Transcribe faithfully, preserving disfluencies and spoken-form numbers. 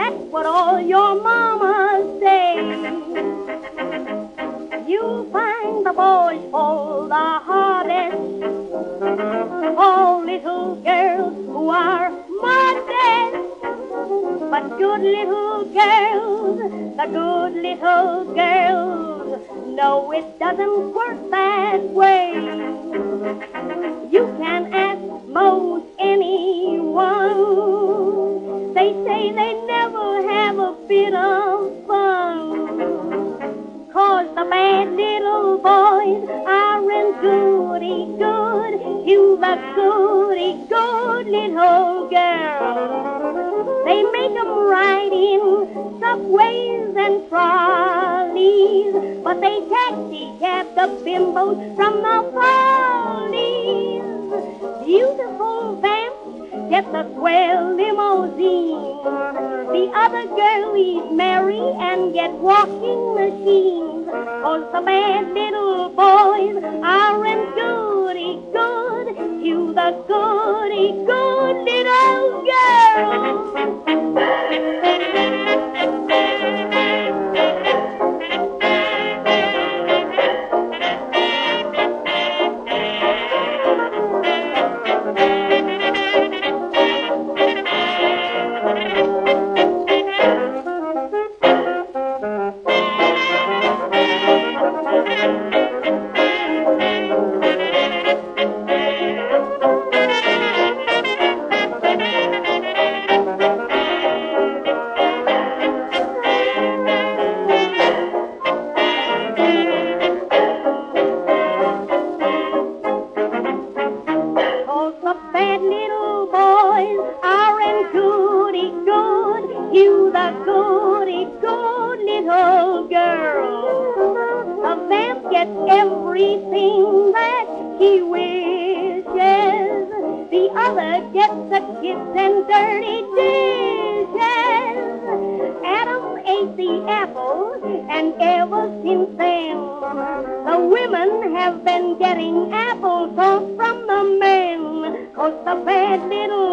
That's what all your mamas say. You'll find the boys fall the hardest for little girls who are modest. But good little girls, the good little girls, no, it doesn't work that way. You can ask most anyone. They say they never have a bit of fun. 'Cause the bad little boys aren't goody good to the goody good little girls. They make 'em ride in subways and trolleys, but they taxi cab the bimbos from the follies. Beautiful vamps get the swell limousine. The other girlies marry and get walking machines. 'Cause the bad little boys aren't goody good to the goody good little girls. Bad little boys aren't goody good, you the goody good little girl. A vamp gets everything that he wishes. The other gets a kiss and dirty dishes. Adam ate the apple, and ever since then, the women have been getting apple sauce from the men. 'Cause the bad little